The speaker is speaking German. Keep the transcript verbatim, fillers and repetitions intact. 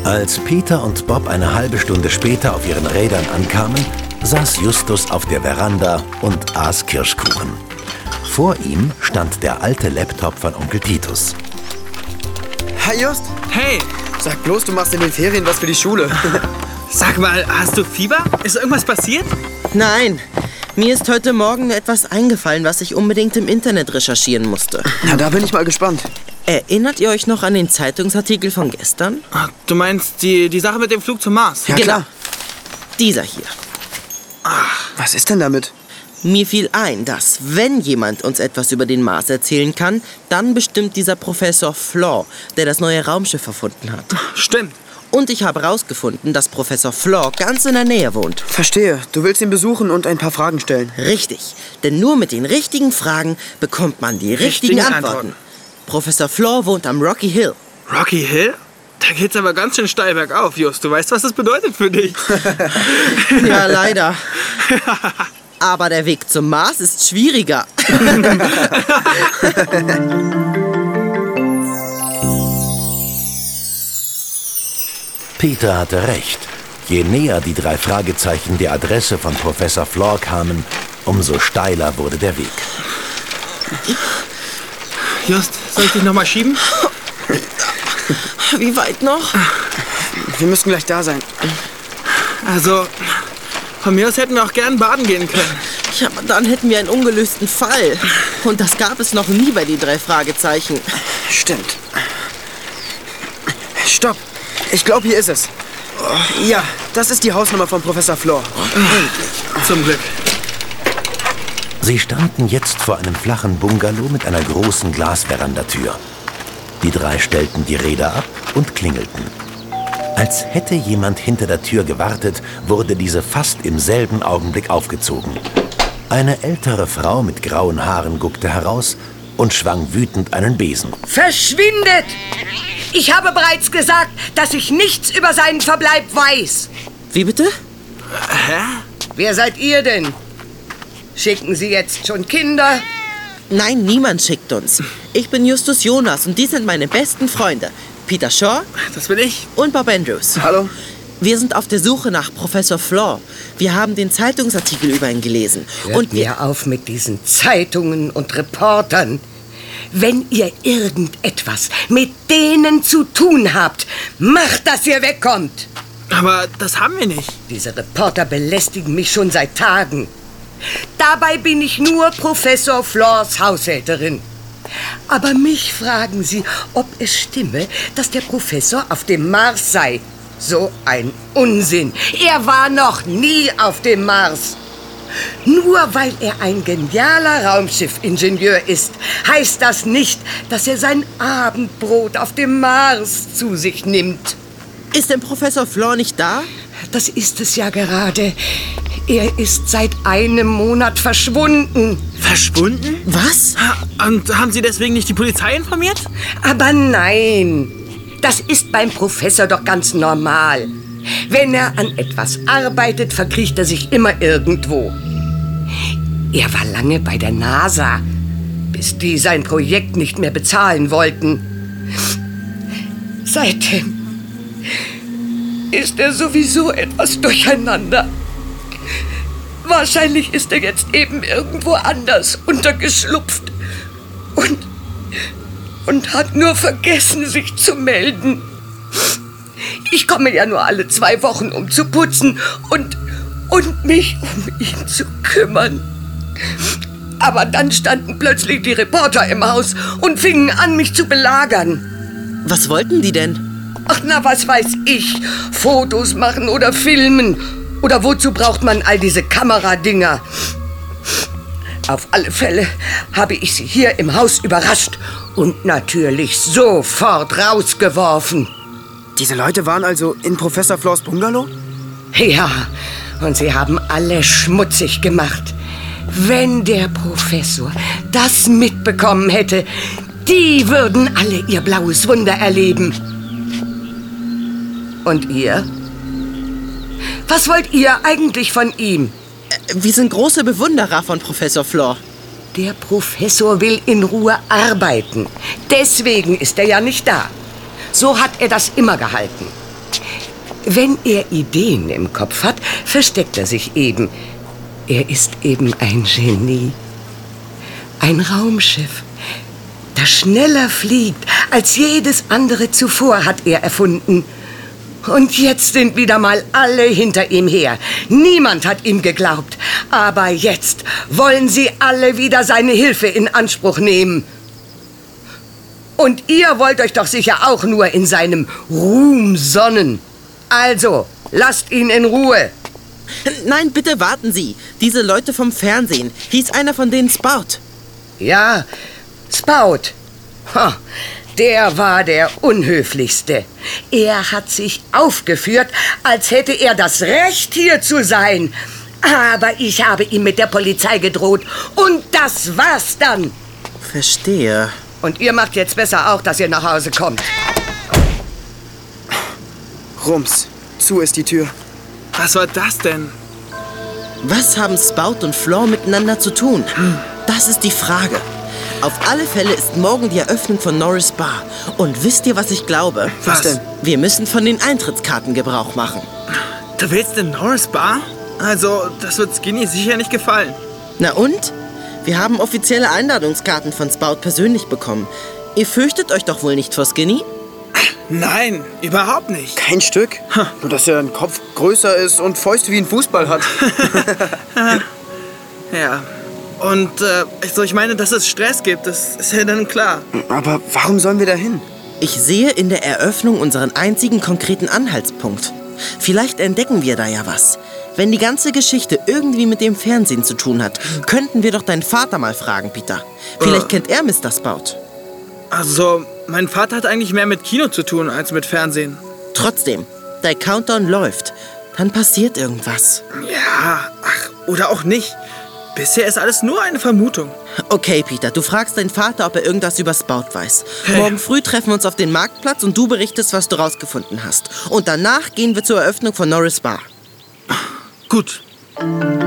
Als Peter und Bob eine halbe Stunde später auf ihren Rädern ankamen, saß Justus auf der Veranda und aß Kirschkuchen. Vor ihm stand der alte Laptop von Onkel Titus. Hi Just. Hey. Sag bloß, du machst in den Ferien was für die Schule. Sag mal, hast du Fieber? Ist irgendwas passiert? Nein. Mir ist heute Morgen etwas eingefallen, was ich unbedingt im Internet recherchieren musste. Na, da bin ich mal gespannt. Erinnert ihr euch noch an den Zeitungsartikel von gestern? Ach, du meinst die, die Sache mit dem Flug zum Mars? Ja, genau. klar. Dieser hier. Ach, was ist denn damit? Mir fiel ein, dass, wenn jemand uns etwas über den Mars erzählen kann, dann bestimmt dieser Professor Flor, der das neue Raumschiff erfunden hat. Stimmt. Und ich habe herausgefunden, dass Professor Flor ganz in der Nähe wohnt. Verstehe. Du willst ihn besuchen und ein paar Fragen stellen. Richtig. Denn nur mit den richtigen Fragen bekommt man die richtigen, Richtigen Antworten. Antworten. Professor Flor wohnt am Rocky Hill. Rocky Hill? Da geht's aber ganz schön steil bergauf, Just. Du weißt, was das bedeutet für dich. Ja, leider. Aber der Weg zum Mars ist schwieriger. Peter hatte recht. Je näher die drei Fragezeichen der Adresse von Professor Flor kamen, umso steiler wurde der Weg. Just, soll ich dich noch mal schieben? Wie weit noch? Wir müssten gleich da sein. Also, von mir aus hätten wir auch gern baden gehen können. Ja, aber dann hätten wir einen ungelösten Fall. Und das gab es noch nie bei den drei Fragezeichen. Stimmt. Stopp. Ich glaube, hier ist es. Ja, das ist die Hausnummer von Professor Flor. Zum Glück. Sie standen jetzt vor einem flachen Bungalow mit einer großen Glasverandatür. Die drei stellten die Räder ab und klingelten. Als hätte jemand hinter der Tür gewartet, wurde diese fast im selben Augenblick aufgezogen. Eine ältere Frau mit grauen Haaren guckte heraus und schwang wütend einen Besen. Verschwindet! Ich habe bereits gesagt, dass ich nichts über seinen Verbleib weiß. Wie bitte? Hä? Wer seid ihr denn? Schicken Sie jetzt schon Kinder? Nein, niemand schickt uns. Ich bin Justus Jonas und die sind meine besten Freunde. Peter Shaw Das bin ich. und Bob Andrews. Hallo? Wir sind auf der Suche nach Professor Flor. Wir haben den Zeitungsartikel über ihn gelesen. Hört Und wir... mir auf mit diesen Zeitungen und Reportern. Wenn ihr irgendetwas mit denen zu tun habt, macht, dass ihr wegkommt. Aber das haben wir nicht. Diese Reporter belästigen mich schon seit Tagen. Dabei bin ich nur Professor Flors Haushälterin. Aber mich fragen sie, ob es stimme, dass der Professor auf dem Mars sei. So ein Unsinn. Er war noch nie auf dem Mars. Nur weil er ein genialer Raumschiffingenieur ist, heißt das nicht, dass er sein Abendbrot auf dem Mars zu sich nimmt. Ist denn Professor Flor nicht da? Das ist es ja gerade. Er ist seit einem Monat verschwunden. Verschwunden? Was? Und haben Sie deswegen nicht die Polizei informiert? Aber nein, das ist beim Professor doch ganz normal. Wenn er an etwas arbeitet, verkriecht er sich immer irgendwo. Er war lange bei der NASA, bis die sein Projekt nicht mehr bezahlen wollten. Seitdem ist er sowieso etwas durcheinander. Wahrscheinlich ist er jetzt eben irgendwo anders untergeschlupft und, und hat nur vergessen, sich zu melden. Ich komme ja nur alle zwei Wochen, um zu putzen und, und mich um ihn zu kümmern. Aber dann standen plötzlich die Reporter im Haus und fingen an, mich zu belagern. Was wollten die denn? Ach, na, was weiß ich. Fotos machen oder filmen. Oder wozu braucht man all diese Kameradinger? Auf alle Fälle habe ich sie hier im Haus überrascht und natürlich sofort rausgeworfen. Diese Leute waren also in Professor Flors Bungalow? Ja, und sie haben alle schmutzig gemacht. Wenn der Professor das mitbekommen hätte, die würden alle ihr blaues Wunder erleben. Und ihr? Was wollt ihr eigentlich von ihm? Wir sind große Bewunderer von Professor Flor. Der Professor will in Ruhe arbeiten. Deswegen ist er ja nicht da. So hat er das immer gehalten. Wenn er Ideen im Kopf hat, versteckt er sich eben. Er ist eben ein Genie. Ein Raumschiff, das schneller fliegt als jedes andere zuvor, hat er erfunden. Und jetzt sind wieder mal alle hinter ihm her. Niemand hat ihm geglaubt. Aber jetzt wollen sie alle wieder seine Hilfe in Anspruch nehmen. Und ihr wollt euch doch sicher auch nur in seinem Ruhm sonnen. Also, lasst ihn in Ruhe. Nein, bitte warten Sie. Diese Leute vom Fernsehen. Hieß einer von denen Spout? Ja, Spout. Ha, der war der Unhöflichste. Er hat sich aufgeführt, als hätte er das Recht, hier zu sein. Aber ich habe ihm mit der Polizei gedroht. Und das war's dann. Verstehe. Und ihr macht jetzt besser auch, dass ihr nach Hause kommt. Rums, zu ist die Tür. Was war das denn? Was haben Spout und Flor miteinander zu tun? Das ist die Frage. Auf alle Fälle ist morgen die Eröffnung von Norris Bar. Und wisst ihr, was ich glaube? Was denn? Wir müssen von den Eintrittskarten Gebrauch machen. Du willst in Norris Bar? Also, das wird Skinny sicher nicht gefallen. Na und? Wir haben offizielle Einladungskarten von Spout persönlich bekommen. Ihr fürchtet euch doch wohl nicht vor Skinny? Nein, überhaupt nicht. Kein Stück. Nur, dass er ein Kopf größer ist und Fäuste wie ein Fußball hat. Ja. Und, äh, also ich meine, dass es Stress gibt, das ist ja dann klar. Aber warum sollen wir da hin? Ich sehe in der Eröffnung unseren einzigen konkreten Anhaltspunkt. Vielleicht entdecken wir da ja was. Wenn die ganze Geschichte irgendwie mit dem Fernsehen zu tun hat, könnten wir doch deinen Vater mal fragen, Peter. Vielleicht äh. kennt er Mister Spout. Also, mein Vater hat eigentlich mehr mit Kino zu tun als mit Fernsehen. Trotzdem, der Countdown läuft. Dann passiert irgendwas. Ja, ach, oder auch nicht. Bisher ist alles nur eine Vermutung. Okay, Peter, du fragst deinen Vater, ob er irgendwas über Spout weiß. Hey. Morgen früh treffen wir uns auf den Marktplatz und du berichtest, was du rausgefunden hast. Und danach gehen wir zur Eröffnung von Norris Bar. Gut.